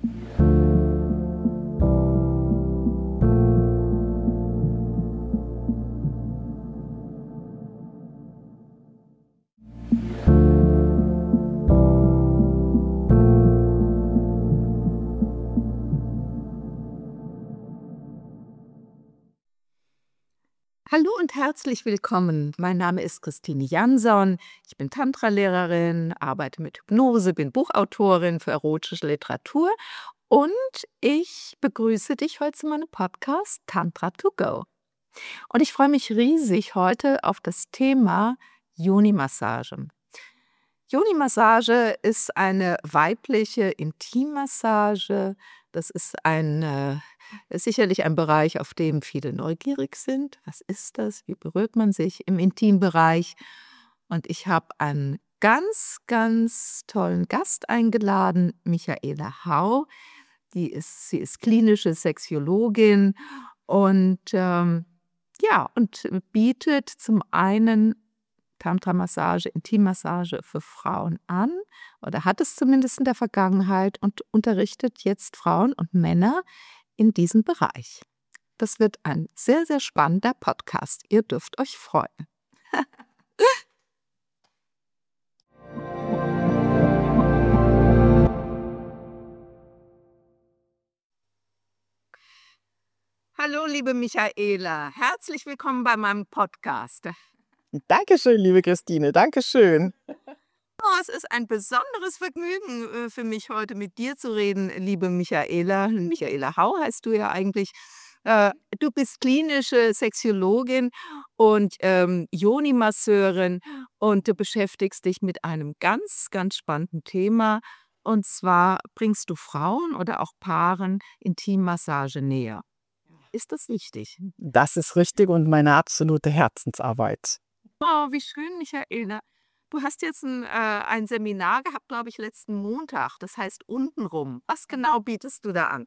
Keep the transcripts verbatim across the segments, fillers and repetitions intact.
Hallo und herzlich willkommen. Mein Name ist Christine Jansson. Ich bin Tantra-Lehrerin, arbeite mit Hypnose, bin Buchautorin für erotische Literatur und ich begrüße dich heute zu meinem Podcast Tantra to go. Und ich freue mich riesig heute auf das Thema Yoni-Massage. Yoni-Massage ist eine weibliche Intimmassage. Das ist ein, äh, ist sicherlich ein Bereich, auf dem viele neugierig sind. Was ist das? Wie berührt man sich im Intimbereich? Und ich habe einen ganz, ganz tollen Gast eingeladen, Michaela Hau. Die ist, sie ist klinische Sexologin und ähm, ja, und bietet zum einen Tantra-Massage, Intimmassage für Frauen an oder hat es zumindest in der Vergangenheit und unterrichtet jetzt Frauen und Männer in diesem Bereich. Das wird ein sehr, sehr spannender Podcast. Ihr dürft euch freuen. Hallo, liebe Michaela. Herzlich willkommen bei meinem Podcast. Dankeschön, liebe Christine, Dankeschön. Oh, es ist ein besonderes Vergnügen äh, für mich, heute mit dir zu reden, liebe Michaela. Michaela Hau heißt du ja eigentlich. Äh, du bist klinische Sexologin und ähm, Yoni-Masseurin und du beschäftigst dich mit einem ganz, ganz spannenden Thema. Und zwar bringst du Frauen oder auch Paaren Intimmassage näher. Ist das richtig? Das ist richtig und meine absolute Herzensarbeit. Oh, wie schön, Michaela. Du hast jetzt ein, äh, ein Seminar gehabt, glaube ich, letzten Montag. Das heißt untenrum. Was genau bietest du da an?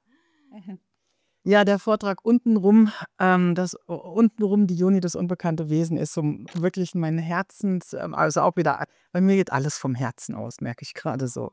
Ja, der Vortrag untenrum, ähm, das u- untenrum, die Joni, das unbekannte Wesen, ist so wirklich mein Herzens, ähm, also auch wieder, bei mir geht alles vom Herzen aus, merke ich gerade so.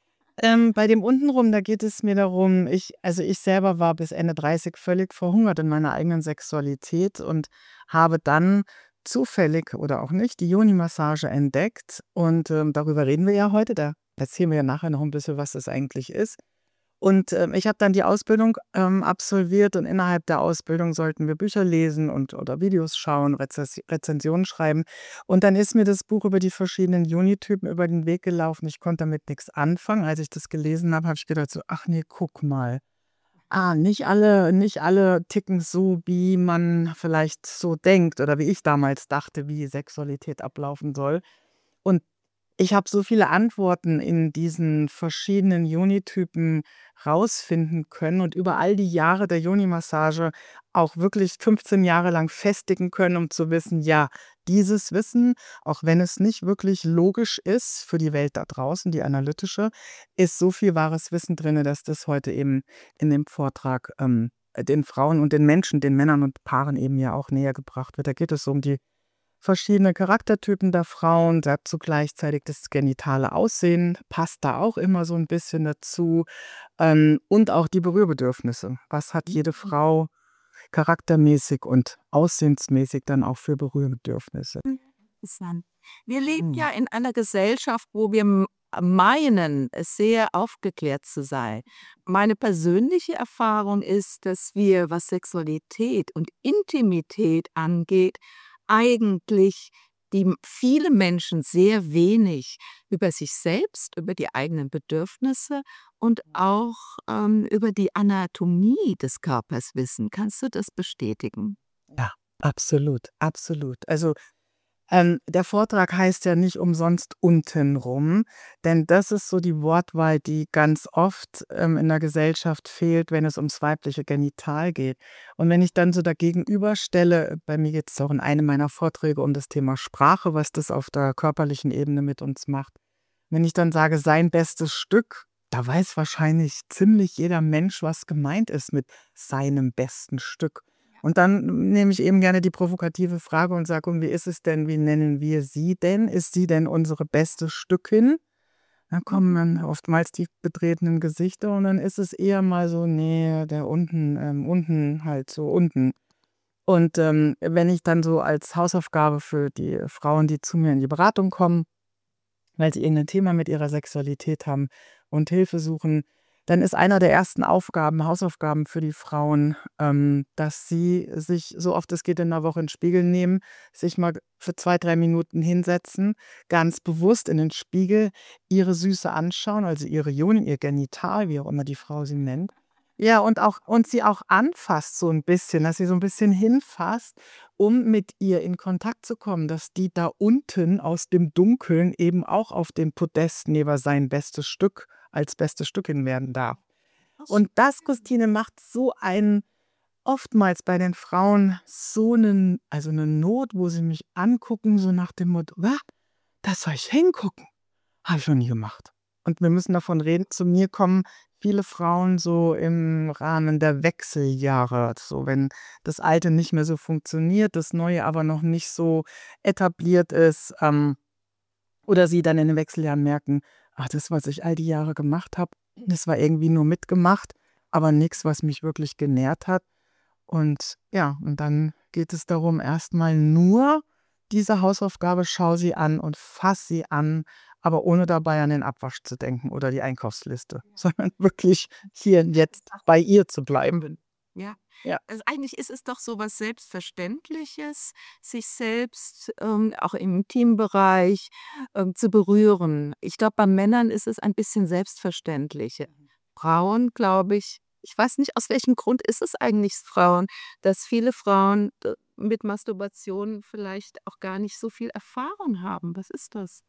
Ähm, bei dem untenrum, da geht es mir darum, ich, also ich selber war bis Ende dreißig völlig verhungert in meiner eigenen Sexualität und habe dann zufällig oder auch nicht die Yoni-Massage entdeckt. Und ähm, darüber reden wir ja heute. Da erzählen wir ja nachher noch ein bisschen, was das eigentlich ist. Und ähm, ich habe dann die Ausbildung ähm, absolviert und innerhalb der Ausbildung sollten wir Bücher lesen und oder Videos schauen, Rezens Rezensionen schreiben. Und dann ist mir das Buch über die verschiedenen Juni-Typen über den Weg gelaufen. Ich konnte damit nichts anfangen. Als ich das gelesen habe, habe ich gedacht so, ach nee, guck mal. Ah, nicht alle, nicht alle ticken so, wie man vielleicht so denkt oder wie ich damals dachte, wie Sexualität ablaufen soll. Und ich habe so viele Antworten in diesen verschiedenen Joni-Typen rausfinden können und über all die Jahre der Joni-Massage auch wirklich fünfzehn Jahre lang festigen können, um zu wissen, ja, dieses Wissen, auch wenn es nicht wirklich logisch ist für die Welt da draußen, die analytische, ist so viel wahres Wissen drin, dass das heute eben in dem Vortrag ähm, den Frauen und den Menschen, den Männern und Paaren eben ja auch näher gebracht wird. Da geht es so um die verschiedene Charaktertypen der Frauen, dazu gleichzeitig das genitale Aussehen, passt da auch immer so ein bisschen dazu, ähm, und auch die Berührbedürfnisse. Was hat jede Frau charaktermäßig und aussehensmäßig dann auch für Berührbedürfnisse? Interessant. Wir leben Mhm. ja in einer Gesellschaft, wo wir m- meinen, sehr aufgeklärt zu sein. Meine persönliche Erfahrung ist, dass wir, was Sexualität und Intimität angeht, eigentlich die m- viele Menschen sehr wenig über sich selbst, über die eigenen Bedürfnisse und auch ähm, über die Anatomie des Körpers wissen. Kannst du das bestätigen? Ja, absolut, absolut. Also Ähm, der Vortrag heißt ja nicht umsonst untenrum, denn das ist so die Wortwahl, die ganz oft ähm, in der Gesellschaft fehlt, wenn es ums weibliche Genital geht. Und wenn ich dann so dagegen überstelle, bei mir geht es auch in einem meiner Vorträge um das Thema Sprache, was das auf der körperlichen Ebene mit uns macht. Wenn ich dann sage, sein bestes Stück, da weiß wahrscheinlich ziemlich jeder Mensch, was gemeint ist mit seinem besten Stück. Und dann nehme ich eben gerne die provokative Frage und sage, und wie ist es denn, wie nennen wir sie denn? Ist sie denn unsere beste Stückin? Da kommen dann oftmals die betretenen Gesichter und dann ist es eher mal so: „Ne, der unten ähm, unten halt so unten.“ Und, ähm, wenn ich dann so als Hausaufgabe für die Frauen, die zu mir in die Beratung kommen, weil sie irgendein Thema mit ihrer Sexualität haben und Hilfe suchen, dann ist einer der ersten Aufgaben Hausaufgaben für die Frauen, ähm, dass sie sich, so oft es geht in der Woche, 'n Spiegel nehmen, sich mal für zwei, drei Minuten hinsetzen, ganz bewusst in den Spiegel ihre Süße anschauen, also ihre Joni, ihr Genital, wie auch immer die Frau sie nennt. Ja, und auch und sie auch anfasst so ein bisschen, dass sie so ein bisschen hinfasst, um mit ihr in Kontakt zu kommen, dass die da unten aus dem Dunkeln eben auch auf dem Podest neben sein bestes Stück als bestes Stückin werden darf. Und das, Christine, macht so einen oftmals bei den Frauen so 'nen also 'ne Not, wo sie mich angucken, so nach dem Motto: „Was? Da soll ich hingucken? Habe ich noch nie gemacht.“ Und wir müssen davon reden, zu mir kommen viele Frauen so im Rahmen der Wechseljahre, so wenn das Alte nicht mehr so funktioniert, das Neue aber noch nicht so etabliert ist, ähm, oder sie dann in den Wechseljahren merken: „Ach, das, was ich all die Jahre gemacht habe, das war irgendwie nur mitgemacht, aber nix, was mich wirklich genährt hat.“ Und ja, und dann geht es darum, erstmal nur diese Hausaufgabe: Schau sie an und fass sie an, aber ohne dabei an den Abwasch zu denken oder die Einkaufsliste, sondern wirklich hier und jetzt Ach, bei ihr zu bleiben. ja. Ja. Also, eigentlich ist es doch so was Selbstverständliches, sich selbst, ähm, auch im Intimbereich, ähm, zu berühren. Ich glaube, bei Männern ist es ein bisschen selbstverständlicher. Frauen, glaube ich ich weiß nicht, aus welchem Grund ist es eigentlich Frauen, dass viele Frauen, äh, mit Masturbation vielleicht auch gar nicht so viel Erfahrung haben. Was ist das?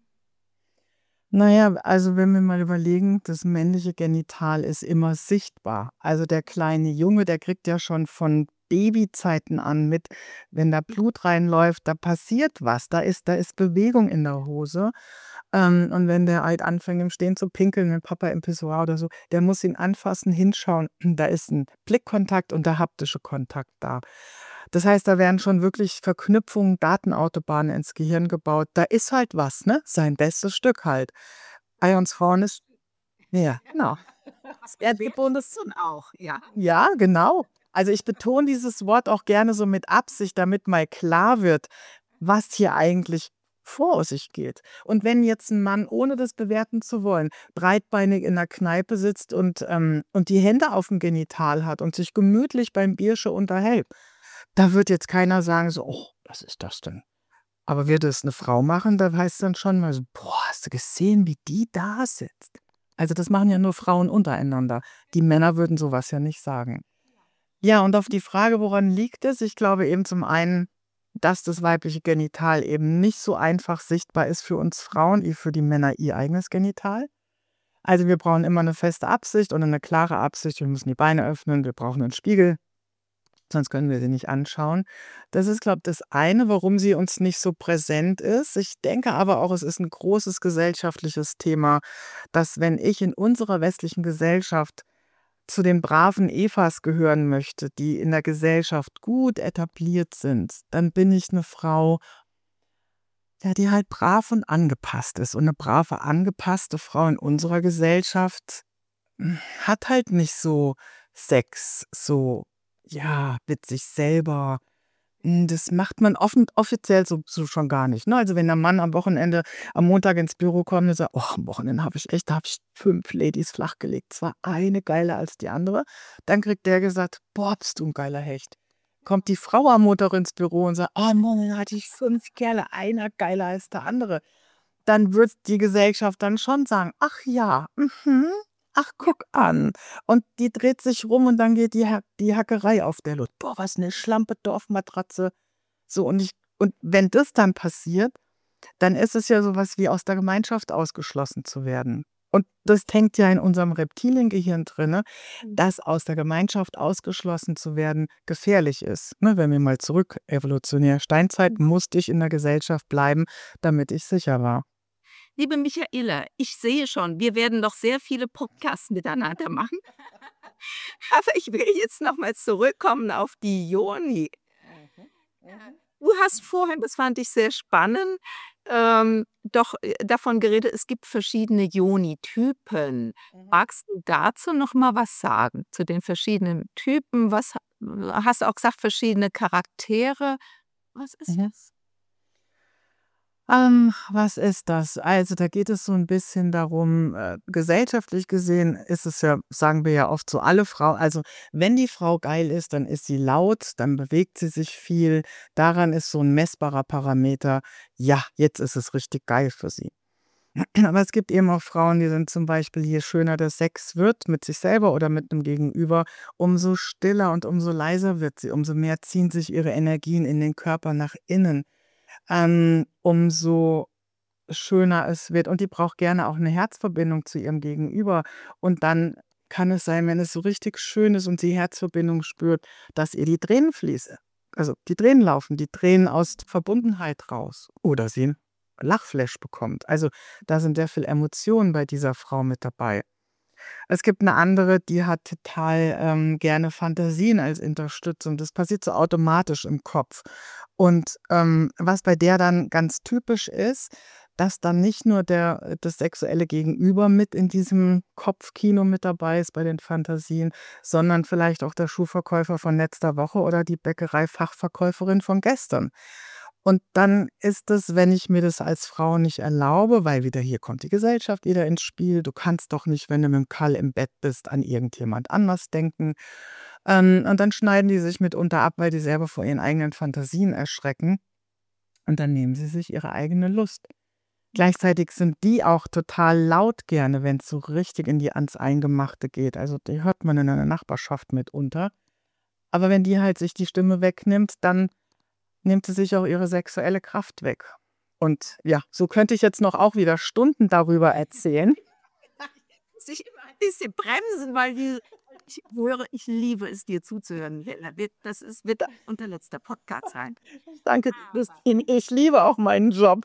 Na ja, also wenn wir mal überlegen, das männliche Genital ist immer sichtbar. Also der kleine Junge, der kriegt ja schon von Babyzeiten an mit, wenn da Blut reinläuft, da passiert was, da ist da ist Bewegung in der Hose. Ähm, und wenn der halt anfängt, im Stehen zu pinkeln, wenn Papa im Pissoir oder so, der muss ihn anfassen, hinschauen. Da ist ein Blickkontakt und der haptische Kontakt da. Das heißt, da werden schon wirklich Verknüpfungen, Datenautobahnen ins Gehirn gebaut. Da ist halt was, ne? Sein bestes Stück halt. Bei uns Frauen ist ja, genau. Das Erdbeben das dann auch, ja. Ja, genau. Also, ich betone dieses Wort auch gerne so mit Absicht, damit mal klar wird, was hier eigentlich vor sich geht. Und wenn jetzt ein Mann, ohne das bewerten zu wollen, breitbeinig in 'ner Kneipe sitzt und, ähm und die Hände aufm Genital hat und sich gemütlich beim Biersche unterhält, da wird jetzt keiner sagen so: „Oh, was ist das denn?“ Aber würde es 'ne Frau machen, da heißt's dann schon mal so: „Boah, hast du gesehen, wie die da sitzt?“ Also, das machen ja nur Frauen untereinander. Die Männer würden so was ja nicht sagen. Ja, und auf die Frage, woran liegt es? Ich glaube eben zum einen, dass das weibliche Genital eben nicht so einfach sichtbar ist für uns Frauen wie für die Männer ihr eigenes Genital. Also, wir brauchen immer 'ne feste Absicht und 'ne klare Absicht. Wir müssen die Beine öffnen, wir brauchen 'nen Spiegel. Sonst können wir sie nicht anschauen. Das ist, glaube ich, das eine, warum sie uns nicht so präsent ist. Ich denke aber auch, es ist ein großes gesellschaftliches Thema, dass, wenn ich in unserer westlichen Gesellschaft zu den braven Evas gehören möchte, die in der Gesellschaft gut etabliert sind, dann bin ich eine Frau, ja, die halt brav und angepasst ist. Und eine brave, angepasste Frau in unserer Gesellschaft hm, hat halt nicht so Sex, so, ja, mit sich selber. Hm, das macht man offen offiziell so so schon gar nicht, ne? Also, wenn der Mann am Wochenende am Montag ins Büro kommt und sagt: „Oh, am Wochenende habe ich echt da habe ich fünf Ladies flachgelegt. Es war eine geiler als die andere.“ Dann kriegt der gesagt: „Boah, bist du 'n geiler Hecht.“ Kommt die Frau am Montag ins Büro und sagt: „Oh, am Wochenende hatte ich fünf Kerle, einer geiler als der andere.“ Dann wird die Gesellschaft dann schon sagen: „Ach ja, mhm, ach, guck an.“ Und die dreht sich rum und dann geht die Ha die Hackerei auf der Luft. „Boah, was 'ne schlampe Dorfmatratze.“ So, und ich und wenn das dann passiert, dann ist es ja so was wie aus der Gemeinschaft ausgeschlossen zu werden. Und das hängt ja in unserem Reptiliengehirn drinne, dass aus der Gemeinschaft ausgeschlossen zu werden gefährlich ist. Ne, wenn wir mal zurück evolutionär Steinzeit, musste ich in der Gesellschaft bleiben, damit ich sicher war. Liebe Michaela, ich sehe schon, wir werden noch sehr viele Podcasts miteinander machen. Aber ich will jetzt noch mal zurückkommen auf die Joni. Mhm, mhm. Du hast vorhin, das fand ich sehr spannend, ähm, doch, äh, davon geredet, es gibt verschiedene Yoni-Typen. Mhm. Magst du dazu noch mal was sagen, zu den verschiedenen Typen? Was ha hast du auch gesagt, verschiedene Charaktere? Was ist Mhm. das? Ähm, was ist das? Also, da geht es so ein bisschen darum, äh, gesellschaftlich gesehen ist es ja, sagen wir ja oft so, alle Frau also, wenn die Frau geil ist, dann ist sie laut, dann bewegt sie sich viel. Daran ist so ein messbarer Parameter: „Ja, jetzt ist es richtig geil für sie.“ Aber es gibt eben auch Frauen, die sind zum Beispiel, je schöner der Sex wird mit sich selber oder mit 'nem Gegenüber, umso stiller und umso leiser wird sie, umso mehr ziehen sich ihre Energien in den Körper nach innen, ähm, umso schöner es wird, und die braucht gerne auch 'ne Herzverbindung zu ihrem Gegenüber. Und dann kann es sein, wenn es so richtig schön ist und sie Herzverbindung spürt, dass ihr die Tränen fließen. Also, die Tränen laufen, die Tränen aus Verbundenheit raus oder sie 'n Lachflash bekommt. Also, da sind sehr viel Emotionen bei dieser Frau mit dabei. Es gibt 'ne andere, die hat total, ähm, gerne Fantasien als Unterstützung. Das passiert so automatisch im Kopf. Und, ähm, was bei der dann ganz typisch ist, dass dann nicht nur der äh, das sexuelle Gegenüber mit in diesem Kopfkino mit dabei ist bei den Fantasien, sondern vielleicht auch der Schuhverkäufer von letzter Woche oder die Bäckereifachverkäuferin von gestern. Und dann ist es, wenn ich mir das als Frau nicht erlaube, weil wieder hier kommt die Gesellschaft wieder ins Spiel. Du kannst doch nicht, wenn du mit'm Kerl im Bett bist, an irgendjemand anders denken. Ähm, und dann schneiden die sich mitunter ab, weil die selber vor ihren eigenen Fantasien erschrecken, und dann nehmen sie sich ihre eigene Lust. Gleichzeitig sind die auch total laut gerne, wenn's so richtig in die ans Eingemachte geht. Also, die hört man in der Nachbarschaft mitunter. Aber wenn die halt sich die Stimme wegnimmt, dann nimmt sie sich auch ihre sexuelle Kraft weg. Und ja, so könnte ich jetzt noch auch wieder Stunden darüber erzählen. Sich immer ein bisschen bremsen, weil die ich höre, ich liebe es, dir zuzuhören, Lena. Wir das ist wird Da unser letzter Podcast sein. danke, das Aber ich liebe auch meinen Job.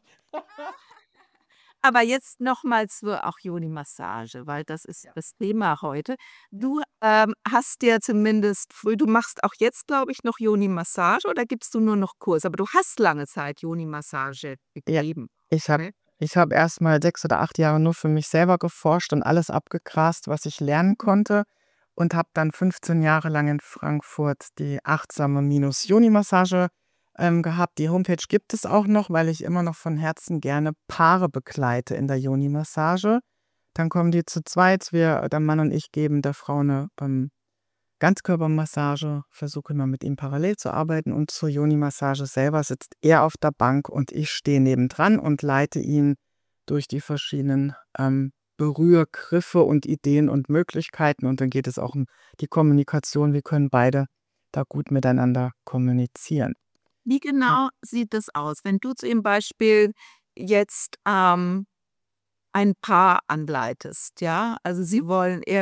aber jetzt noch mal zur auch Yoni-Massage, weil das ist Ja. das Thema heute. Du, ähm, hast ja zumindest früh du machst auch jetzt, glaube ich, noch Yoni-Massage oder gibst du nur noch Kurs? Aber du hast lange Zeit Yoni-Massage Ja, gegeben, ich habe ne? ich habe erst mal sechs oder acht Jahre nur für mich selber geforscht und alles abgegrast, was ich lernen konnte, und habe dann fünfzehn Jahre lang in Frankfurt die Achtsame-Yoni-Massage, ähm, gehabt. Die Homepage gibt es auch noch, weil ich immer noch von Herzen gerne Paare begleite in der Yoni-Massage. Dann kommen die zu zweit. Wir der Mann und ich geben der Frau 'ne, ähm, Ganzkörpermassage, versuche immer mit ihm parallel zu arbeiten, und zur Yoni-Massage selber sitzt er auf der Bank und ich stehe nebendran und leite ihn durch die verschiedenen, ähm, Berührgriffe und Ideen und Möglichkeiten, und dann geht es auch um die Kommunikation. Wir können beide da gut miteinander kommunizieren. Wie Ja. genau sieht das aus, wenn du zum Beispiel jetzt, ähm, ein Paar anleitest, ja? Also, sie wollen eher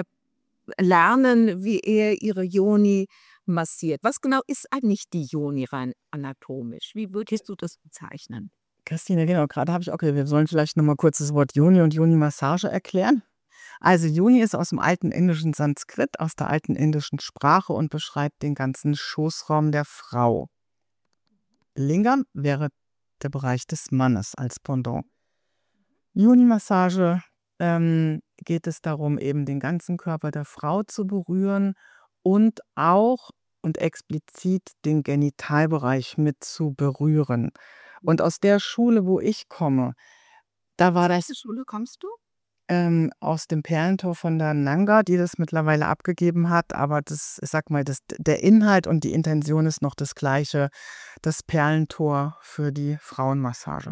lernen, wie er ihre Yoni massiert. Was genau ist eigentlich die Yoni rein anatomisch? Wie würdest du das bezeichnen? Christine, genau, gerade habe ich auch gedacht, wir sollen vielleicht noch mal kurz das Wort Yoni und Yoni-Massage erklären. Also, Yoni ist aus dem alten indischen Sanskrit, aus der alten indischen Sprache, und beschreibt den ganzen Schoßraum der Frau. Lingam wäre der Bereich des Mannes als Pendant. Yoni-Massage, ähm, geht es darum, eben den ganzen Körper der Frau zu berühren und auch und explizit den Genitalbereich mit zu berühren. Und aus der Schule, wo ich komme, da war das, Welche Schule kommst du? ähm, aus dem Perlentor von der Nanga, die das mittlerweile abgegeben hat, aber das, ich sage mal, das der Inhalt und die Intention ist noch das Gleiche, das Perlentor für die Frauenmassage.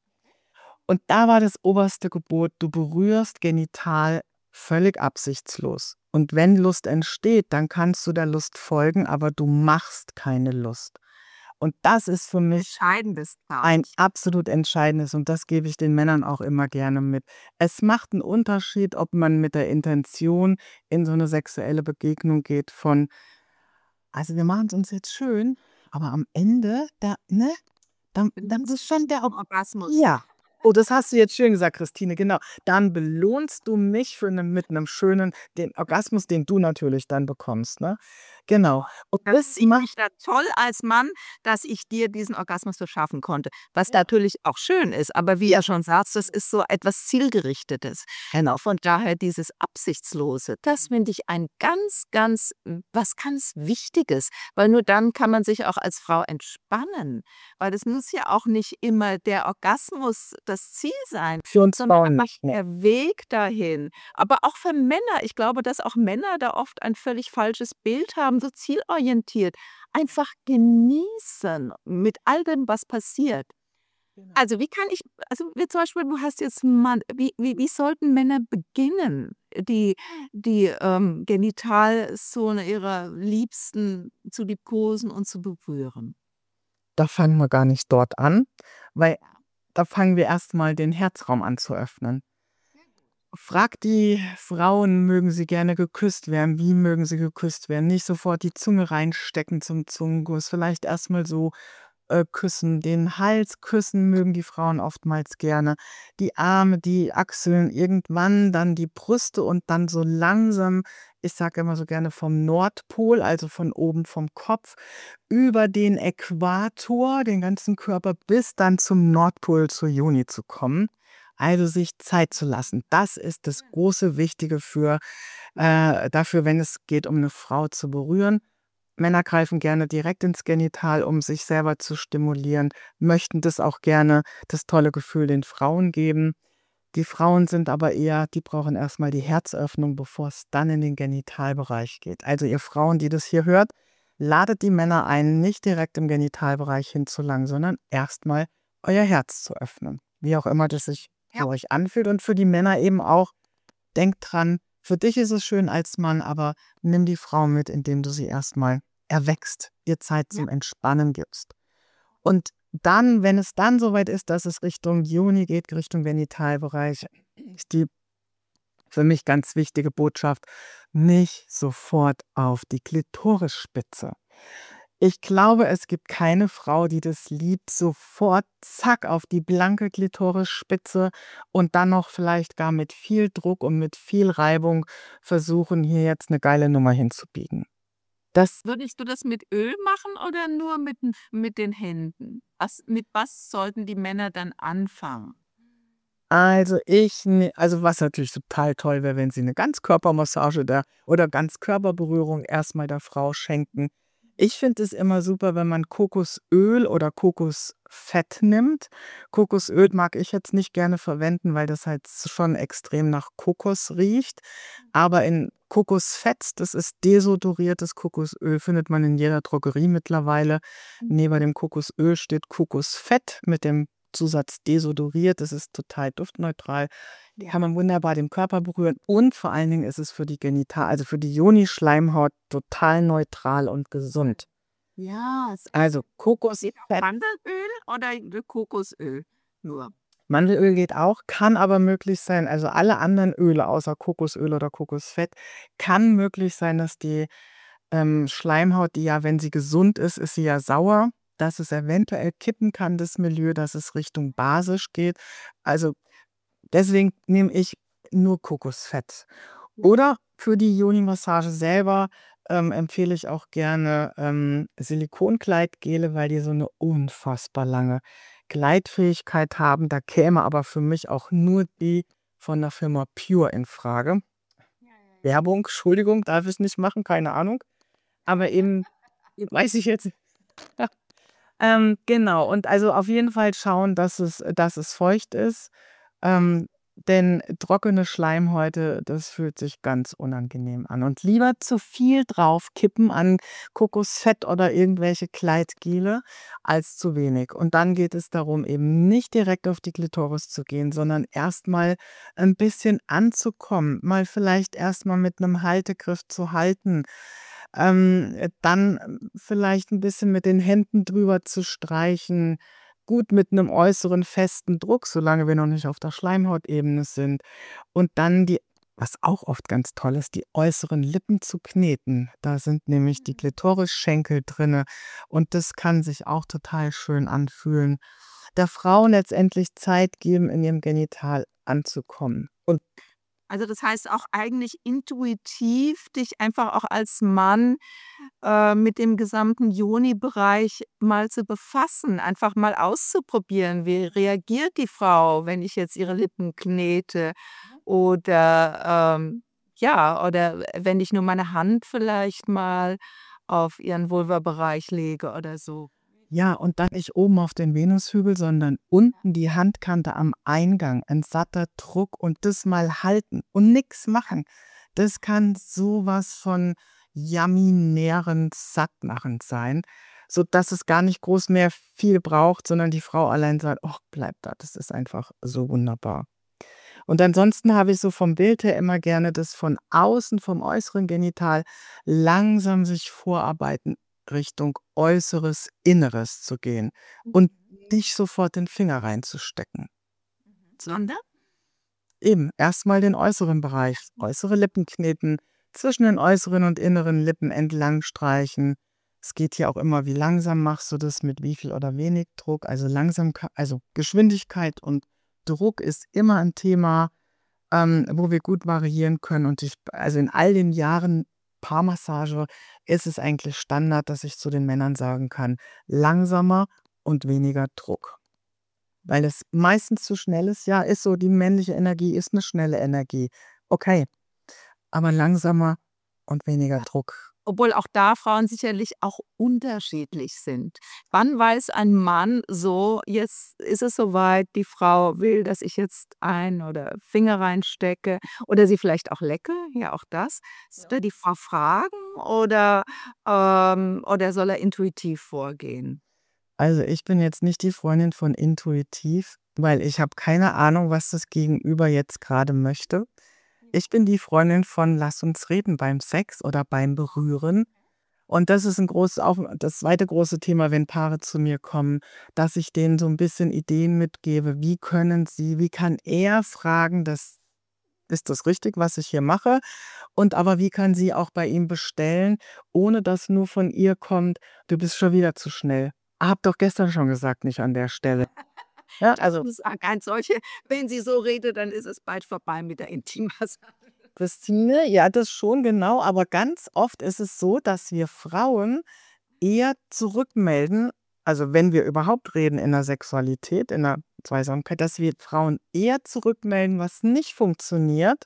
Und da war das oberste Gebot, du berührst genital völlig absichtslos. Und wenn Lust entsteht, dann kannst du der Lust folgen, aber du machst keine Lust. Und das ist für mich Entscheidendes, glaube ein ich. absolut entscheidendes, und das gebe ich den Männern auch immer gerne mit. Es macht einen Unterschied, ob man mit der Intention in so eine sexuelle Begegnung geht von: „Also, wir machen's uns jetzt schön, aber am Ende, da ne, dann dann ist schon der Ob“, Orgasmus. ja. Oh, das hast du jetzt schön gesagt, Christine, genau. Dann belohnst du mich für 'nen mit 'nem schönen den Orgasmus, den du natürlich dann bekommst, ne? Genau. Und Das das finde ich macht da toll als Mann, dass ich dir diesen Orgasmus verschaffen konnte, was ja, natürlich auch schön ist, aber wie ja, du schon sagst, das ist so etwas Zielgerichtetes. genau. Von daher dieses Absichtslose, das finde ich ein ganz, ganz hm, was ganz Wichtiges, weil nur dann kann man sich auch als Frau entspannen, weil es muss ja auch nicht immer der Orgasmus das Ziel sein, Für uns sondern Frauen einfach nicht, ne. der Weg dahin. Aber auch für Männer. Ich glaube, dass auch Männer da oft ein völlig falsches Bild haben, so zielorientiert. Einfach genießen mit all dem, was passiert. Genau. Also, wie kann ich also, wie zum Beispiel, du hast jetzt 'n Mann. Wie wie wie sollten Männer beginnen, die die, ähm, Genitalzone ihrer Liebsten zu liebkosen und zu berühren? Da fangen wir gar nicht dort an, weil da fangen wir erst mal den Herzraum an zu öffnen. Frag die Frauen, mögen sie gerne geküsst werden? Wie mögen sie geküsst werden? Nicht sofort die Zunge reinstecken zum Zungenguss. Vielleicht erst mal so, äh, küssen. Den Hals küssen mögen die Frauen oftmals gerne. Die Arme, die Achseln, irgendwann dann die Brüste und dann so langsam, ich sage immer so gerne vom Nordpol, also von oben vom Kopf, über den Äquator, den ganzen Körper bis dann zum Nordpol, zur Joni zu kommen. Also sich Zeit zu lassen. Das ist das große Wichtige für äh, dafür, wenn es geht, um 'ne Frau zu berühren. Männer greifen gerne direkt ins Genital, um sich selber zu stimulieren, möchten das auch gerne das tolle Gefühl den Frauen geben. Die Frauen sind aber eher die brauchen erst mal die Herzöffnung, bevor's dann in den Genitalbereich geht. Also, ihr Frauen, die das hier hört, ladet die Männer ein, nicht direkt im Genitalbereich hinzulangen, sondern erst mal euer Herz zu öffnen. Wie auch immer das sich Ja. für euch anfühlt und für die Männer eben auch, denkt dran, für dich ist es schön als Mann, aber nimm die Frau mit, indem du sie erst mal erweckst, ihr Zeit Ja. zum Entspannen gibst. Und dann, wenn es dann so weit ist, dass es Richtung Joni geht, Richtung Genitalbereich, ist die für mich ganz wichtige Botschaft: Nicht sofort auf die Klitorisspitze. Ich glaube, es gibt keine Frau, die das liebt, sofort zack auf die blanke Klitorisspitze und dann noch vielleicht gar mit viel Druck und mit viel Reibung versuchen, hier jetzt 'ne geile Nummer hinzubiegen. Das Würdest du das mit Öl machen oder nur mit 'n mit den Händen? Was mit was sollten die Männer dann anfangen? Also, ich ne also, was natürlich total toll wäre, wenn sie 'ne Ganzkörpermassage da oder Ganzkörperberührung erst mal der Frau schenken. Ich finde es immer super, wenn man Kokosöl oder Kokosfett nimmt. Kokosöl mag ich jetzt nicht gerne verwenden, weil das halt s schon extrem nach Kokos riecht. Aber in Kokosfett, das ist desodoriertes Kokosöl, findet man in jeder Drogerie mittlerweile. Neben dem Kokosöl steht Kokosfett mit dem Zusatz desodoriert. Das ist total duftneutral. Die kann man wunderbar den Körper berühren und vor allen Dingen ist es für die Genital also, für die Joni-Schleimhaut total neutral und gesund. Ja, es Also, geht auch Kokosfett Mandelöl oder n Kokosöl nur? Mandelöl geht auch, kann aber möglich sein also, alle anderen Öle außer Kokosöl oder Kokosfett kann möglich sein, dass die, ähm, Schleimhaut, die ja, wenn sie gesund ist, ist sie ja sauer, dass es eventuell kippen kann, das Milieu, dass es Richtung basisch geht. Also, deswegen nehme ich nur Kokosfett. Oder für die Joni-Massage selber, ähm, empfehle ich auch gerne, ähm, Silikon-Gleitgele, weil die so 'ne unfassbar lange Gleitfähigkeit haben. Da käme aber für mich auch nur die von der Firma Pure infrage. Ja, ja, ja. Werbung, Entschuldigung, darf ich nicht machen, keine Ahnung. Aber eben weiß ich jetzt ähm, genau. Und also, auf jeden Fall schauen, dass es dass es feucht ist, ähm, denn trockene Schleimhäute, das fühlt sich ganz unangenehm an. Und lieber zu viel draufkippen an Kokosfett oder irgendwelche Gleitgele als zu wenig. Und dann geht es darum, eben nicht direkt auf die Klitoris zu gehen, sondern erst mal 'n bisschen anzukommen, mal vielleicht erst mal mit 'nem Haltegriff zu halten, ähm, dann vielleicht 'n bisschen mit den Händen drüber zu streichen, gut mit 'nem äußeren festen Druck, solange wir noch nicht auf der Schleimhautebene sind. Und dann die was auch oft ganz toll ist, die äußeren Lippen zu kneten. Da sind nämlich die Klitorisschenkel drinne und das kann sich auch total schön anfühlen. der Frau letztendlich Zeit geben, in ihrem Genital anzukommen. Und Also, das heißt auch eigentlich intuitiv dich einfach auch als Mann, äh, mit dem gesamten Yoni-Bereich mal zu befassen, einfach mal auszuprobieren. Wie reagiert die Frau, wenn ich jetzt ihre Lippen knete oder, ähm, ja, oder wenn ich nur meine Hand vielleicht mal auf ihren Vulvabereich lege oder so. ja, und dann nicht oben auf den Venushügel, sondern unten die Handkante am Eingang, ein satter Druck und das mal halten und nix machen. Das kann so was von yummy, nährend, sattmachend sein, sodass es gar nicht groß mehr viel braucht, sondern die Frau allein sagt: „Och, bleib da." Das ist einfach so wunderbar. Und ansonsten habe ich so vom Bild her immer gerne das von außen, vom äußeren Genital langsam sich vorarbeiten, Richtung äußeres Inneres zu gehen und nicht sofort den Finger reinzustecken. Sondern? Eben, erstmal den äußeren Bereich, äußere Lippen kneten, zwischen den äußeren und inneren Lippen entlang streichen. Es geht hier auch immer, wie langsam machst du das, mit wie viel oder wenig Druck. Also Langsamkeit, also Geschwindigkeit und Druck ist immer ein Thema, ähm, wo wir gut variieren können. Und ich, also in all den Jahren Paarmassage ist es eigentlich Standard, dass ich zu den Männern sagen kann, langsamer und weniger Druck. Weil es meistens zu schnell ist. Ja, ist so, die männliche Energie ist eine schnelle Energie. Okay, aber langsamer und weniger Druck. Obwohl auch da Frauen sicherlich auch unterschiedlich sind. Wann weiß ein Mann so: „Jetzt ist es soweit, die Frau will, dass ich jetzt ein oder Finger reinstecke oder sie vielleicht auch lecke“, ja auch das. Soll er die Frau fragen oder, ähm oder soll er intuitiv vorgehen? Also, ich bin jetzt nicht die Freundin von intuitiv, weil ich habe keine Ahnung, was das Gegenüber jetzt gerade möchte. Ich bin die Freundin von: „Lass uns reden beim Sex oder beim Berühren." Und das ist ein großes auch das zweite große Thema, wenn Paare zu mir kommen, dass ich denen so ein bisschen Ideen mitgebe. Wie können sie wie kann er fragen, das ist das richtig, was ich hier mache? Und aber wie kann sie auch bei ihm bestellen, ohne dass nur von ihr kommt: „Du bist schon wieder zu schnell. Habe doch gestern schon gesagt, nicht an der Stelle." Ja, Das also, muss ein solche wenn sie so redet, dann ist es bald vorbei mit der Intimmassage. Christine, ja, das schon, genau, aber ganz oft ist es so, dass wir Frauen eher zurückmelden, also wenn wir überhaupt reden in der Sexualität, in der Zweisamkeit, dass wir Frauen eher zurückmelden, was nicht funktioniert,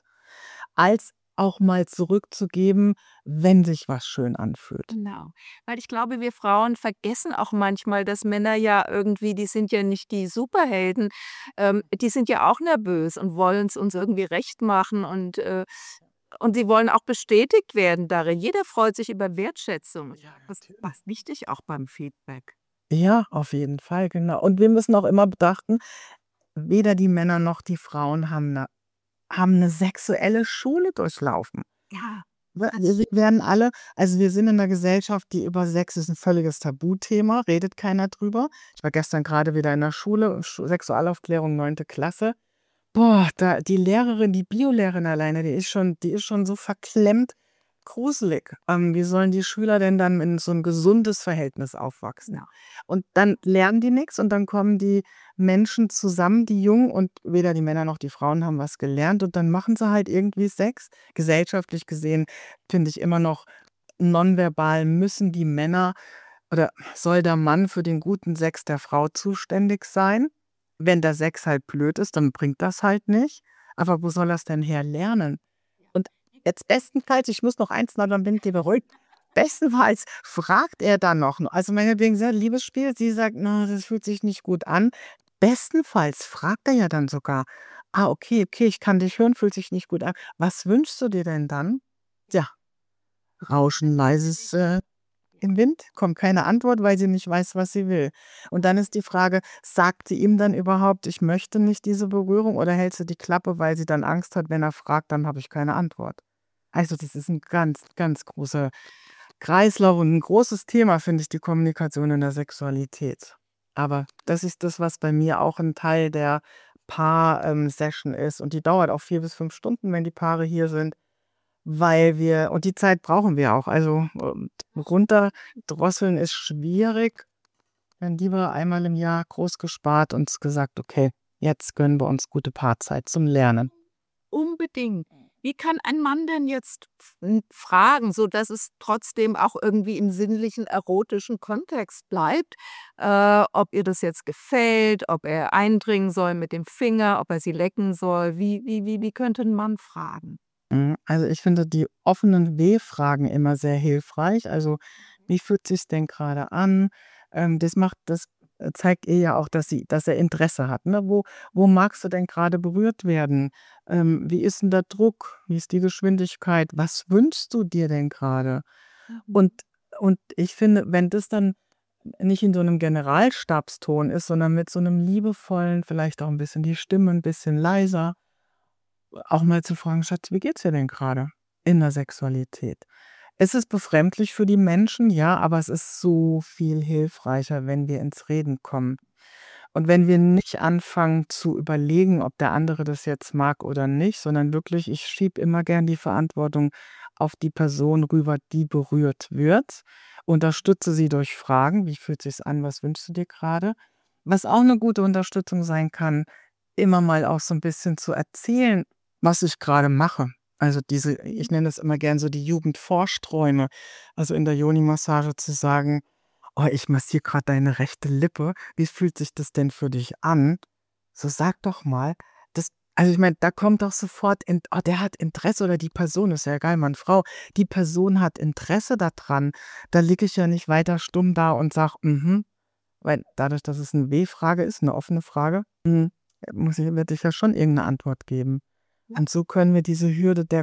als auch mal zurückzugeben, wenn sich was schön anfühlt. Genau. Weil ich glaube, wir Frauen vergessen auch manchmal, dass Männer ja irgendwie die sind ja nicht die Superhelden. Ähm, die sind ja auch nervös und wollen's uns irgendwie recht machen und, äh und sie wollen auch bestätigt werden darin. Jeder freut sich über Wertschätzung. Ja, Das natürlich. was wichtig auch beim Feedback. Ja, auf jeden Fall, genau. Und wir müssen auch immer bedachten, weder die Männer noch die Frauen haben 'ne haben 'ne sexuelle Schule durchlaufen. Ja, We das wir werden alle also, wir sind in 'ner Gesellschaft, die über Sex ist 'n völliges Tabuthema, redet keiner drüber. Ich war gestern grade wieder in der Schule, Schu Sexualaufklärung neunte Klasse. Boah, da die Lehrerin, die Biolehrerin alleine, die ist schon die ist schon so verklemmt gruselig. Ähm, wie sollen die Schüler denn dann in so 'n gesundes Verhältnis aufwachsen? genau. Und dann lernen die nix und dann kommen die Menschen zusammen, die Jungen, und weder die Männer noch die Frauen haben was gelernt und dann machen sie halt irgendwie Sex. Gesellschaftlich gesehen finde ich immer noch, nonverbal müssen die Männer oder soll der Mann für den guten Sex der Frau zuständig sein. Wenn der Sex halt blöd ist, dann bringt das halt nicht. Aber wo soll er's denn her lernen? Und jetzt bestenfalls, ich muss noch eins sagen, dann bin ich beruhigt. Bestenfalls fragt er dann noch, also meinetwegen sehr Liebesspiel, sie sagt: „Na, das fühlt sich nicht gut an." Bestenfalls fragt er ja dann sogar: „Ah, okay, okay, ich kann dich hören, fühlt sich nicht gut an. Was wünschst du dir denn dann?" Ja, Rauschen, leises, äh im Wind, kommt keine Antwort, weil sie nicht weiß, was sie will. Und dann ist die Frage, sagt sie ihm dann überhaupt: „Ich möchte nicht diese Berührung", oder hält sie die Klappe, weil sie dann Angst hat, wenn er fragt, dann habe ich keine Antwort. Also, das ist 'n ganz, ganz großer Kreislauf und 'n großes Thema, finde ich, die Kommunikation in der Sexualität. Aber das ist das, was bei mir auch 'n Teil der Paar ähm, Session ist, und die dauert auch vier bis fünf Stunden, wenn die Paare hier sind. Weil wir und die Zeit brauchen wir auch. Also, ähm, runterdrosseln ist schwierig. Dann lieber einmal im Jahr groß gespart und gesagt: „Okay, jetzt gönnen wir uns gute Paarzeit zum Lernen." Unbedingt. Wie kann ein Mann denn jetzt f n fragen, sodass es trotzdem auch irgendwie im sinnlichen, erotischen Kontext bleibt, äh, ob ihr das jetzt gefällt, ob er eindringen soll mit dem Finger, ob er sie lecken soll? Wie wie wie wie könnte 'n Mann fragen? Mhm, also, ich finde die offenen W-Fragen immer sehr hilfreich. Also: „Wie fühlt sich's denn grade an?" Ähm, das macht das äh, zeigt ihr ja auch, dass sie dass er Interesse hat, ne? „Wo wo magst du denn grade berührt werden? Ähm, wie ist 'n der Druck? Wie ist die Geschwindigkeit? Was wünschst du dir denn grade?" Mhm. Und und ich finde, wenn das dann nicht in so 'nem Generalstabston ist, sondern mit so 'nem liebevollen vielleicht auch 'n bisschen die Stimme 'n bisschen leiser auch mal zu fragen: „Schatz, wie geht's dir denn grade in der Sexualität?" Es ist befremdlich für die Menschen, ja, aber es ist so viel hilfreicher, wenn wir ins Reden kommen. Und wenn wir nicht anfangen zu überlegen, ob der andere das jetzt mag oder nicht, sondern wirklich ich schiebe immer gern die Verantwortung auf die Person rüber, die berührt wird. Unterstütze sie durch Fragen: „Wie fühlt sich's an? Was wünschst du dir grade?" Was auch 'ne gute Unterstützung sein kann, immer mal auch so 'n bisschen zu erzählen, was ich grade mache. Also, diese Mhm. ich nenne das immer gern so die Jugendforschträume. Also, in der Yoni-Massage zu sagen: „Oh, ich massiere grad deine rechte Lippe. Wie fühlt sich das denn für dich an? So, sag doch mal." Das also, ich meine, da kommt doch sofort Int „Oh, der hat Interesse" oder die Person, ist ja egal, Mann, Frau. Die Person hat Interesse da dran. Da liege ich ja nicht weiter stumm da und sage: „Mhm." Weil dadurch, dass es 'ne W-Frage ist, 'ne offene Frage, hm, muss ich werde ich ja schon irgend 'ne Antwort geben. Ja. Und so können wir diese Hürde der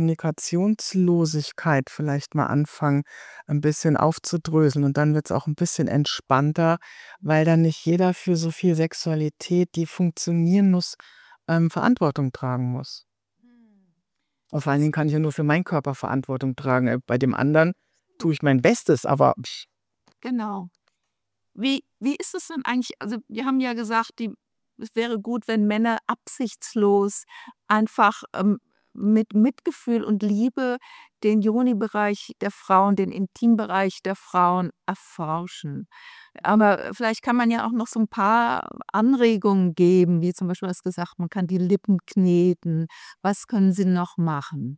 Kommunikationslosigkeit vielleicht mal anfangen, 'n bisschen aufzudröseln und dann wird's auch 'n bisschen entspannter, weil dann nicht jeder für so viel Sexualität, die funktionieren muss, ähm, Verantwortung tragen muss. Mhm. Und vor allen Dingen kann ich ja nur für meinen Körper Verantwortung tragen. Äh, bei dem anderen tue ich mein Bestes, aber Genau. Wie wie ist es denn eigentlich also, wir haben ja gesagt, die es wäre gut, wenn Männer absichtslos einfach, ähm, mit Mitgefühl und Liebe den Yoni-Bereich der Frauen, den Intimbereich der Frauen erforschen. Aber vielleicht kann man ja auch noch so 'n paar Anregungen geben, wie zum Beispiel du hast gesagt, man kann die Lippen kneten. Was können sie noch machen?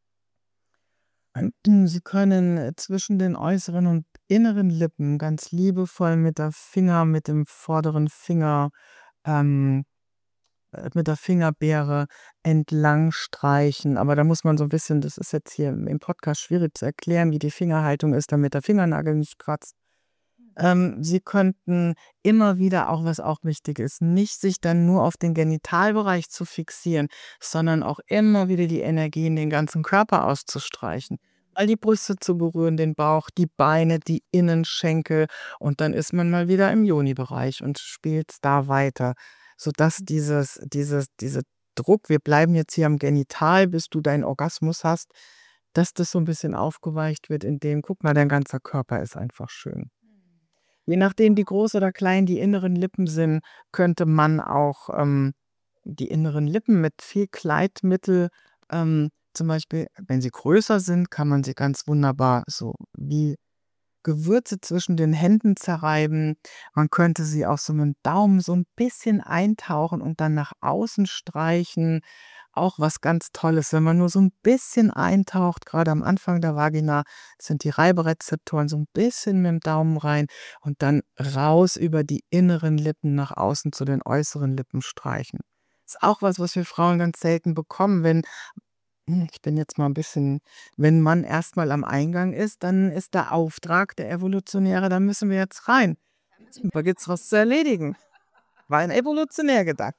Sie können, äh, zwischen den äußeren und inneren Lippen ganz liebevoll mit der Finger mit dem vorderen Finger, ähm äh, mit der Fingerbeere entlang streichen. Aber da muss man so 'n bisschen das ist jetzt hier im Podcast schwierig zu erklären, wie die Fingerhaltung ist, damit der Fingernagel nicht kratzt. Ähm, Sie könnten immer wieder auch was auch wichtig ist, nicht sich dann nur auf den Genitalbereich zu fixieren, sondern auch immer wieder die Energie in den ganzen Körper auszustreichen. All die Brüste zu berühren, den Bauch, die Beine, die Innenschenkel und dann ist man mal wieder im Yoni-Bereich und spielt da weiter, sodass dieses dieses diese Druck wir bleiben jetzt hier am Genital, bis du deinen Orgasmus hast, dass das so 'n bisschen aufgeweicht wird, indem: „Guck mal, dein ganzer Körper ist einfach schön." Je nachdem, wie groß oder klein die inneren Lippen sind, könnte man auch, ähm, die inneren Lippen mit viel Gleitmittel, ähm zum Beispiel, wenn sie größer sind, kann man sie ganz wunderbar so wie Gewürze zwischen den Händen zerreiben. Man könnte sie auch so mit'm Daumen so 'n bisschen eintauchen und dann nach außen streichen. Auch was ganz Tolles, wenn man nur so 'n bisschen eintaucht, grade am Anfang der Vagina sind die Reiberezeptoren so 'n bisschen mit'm Daumen rein und dann raus über die inneren Lippen nach außen zu den äußeren Lippen streichen. Ist auch was, was wir Frauen ganz selten bekommen, wenn hm, ich bin jetzt mal 'n bisschen wenn man erst mal am Eingang ist, dann ist der Auftrag der Evolutionäre, da müssen wir jetzt rein. Da gibt's was zu erledigen. Rein evolutionär gedacht.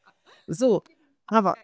So, aber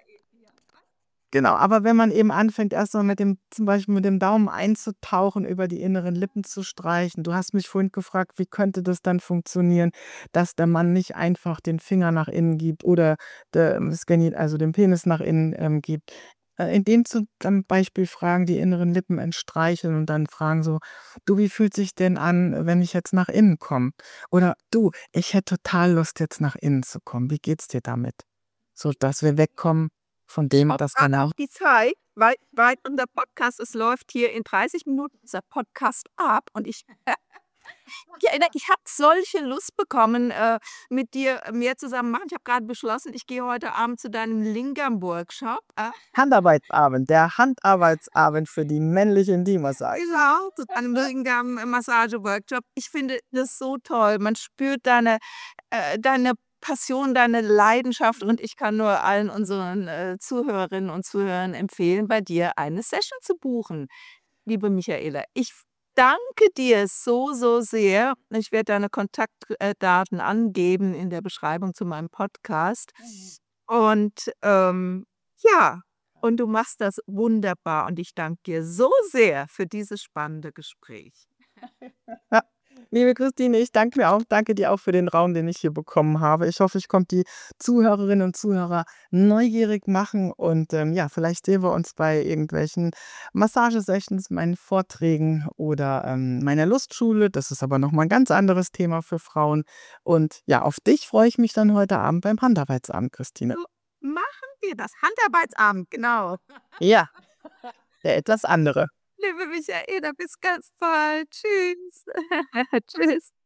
Genau, aber wenn man eben anfängt, erst mal mit dem zum Beispiel mit dem Daumen einzutauchen, über die inneren Lippen zu streichen. Du hast mich vorhin gefragt: „Wie könnte das dann funktionieren, dass der Mann nicht einfach den Finger nach innen gibt oder de das Geni also, den Penis nach innen, ähm, gibt?" Äh, in dem zu zum Beispiel fragen, die inneren Lippen ent streicheln und dann fragen so: „Du, wie fühlt's sich denn an, wenn ich jetzt nach innen komme?" Oder: „Du, ich hätte total Lust, jetzt nach innen zu kommen. Wie geht's dir damit?" Sodass wir wegkommen von dem, Schaut dass grad man auf auch die Zeit, weil weil unser Podcast es läuft hier in dreißig Minuten unser Podcast ab und ich Ja, ne, ich habe solche Lust bekommen, äh, mit dir mehr zusammen machen. Ich habe grad beschlossen, ich gehe heute Abend zu deinem Lingam-Workshop, äh Handarbeitsabend, der Handarbeitsabend für die männliche Intimmassage. Genau, zu deinem Lingam-Massage-Workshop. Ich finde das so toll. Man spürt deine äh, deine Passion, deine Leidenschaft und ich kann nur allen unseren, äh, Zuhörerinnen und Zuhörern empfehlen, bei dir eine Session zu buchen, liebe Michaela. Ich f danke dir so, so sehr. Ich werde deine Kontaktdaten äh, Daten angeben in der Beschreibung zu meinem Podcast. Und, ähm, ja, und du machst das wunderbar und ich danke dir so sehr für dieses spannende Gespräch. Ja, liebe Christine, ich danke mir auch danke dir auch für den Raum, den ich hier bekommen habe. Ich hoffe, ich konnte die Zuhörerinnen und Zuhörer neugierig machen und, ähm, ja, vielleicht sehen wir uns bei irgendwelchen Massagesessions, meinen Vorträgen oder, ähm, meiner Lustschule. Das ist aber noch mal 'n ganz anderes Thema für Frauen. Und ja, auf dich freue ich mich dann heute Abend beim Handarbeitsabend, Christine. So machen wir das. Handarbeitsabend, genau. Ja, der etwas andere. Liebe Michaela, bis ganz bald. Tschüss. Tschüss.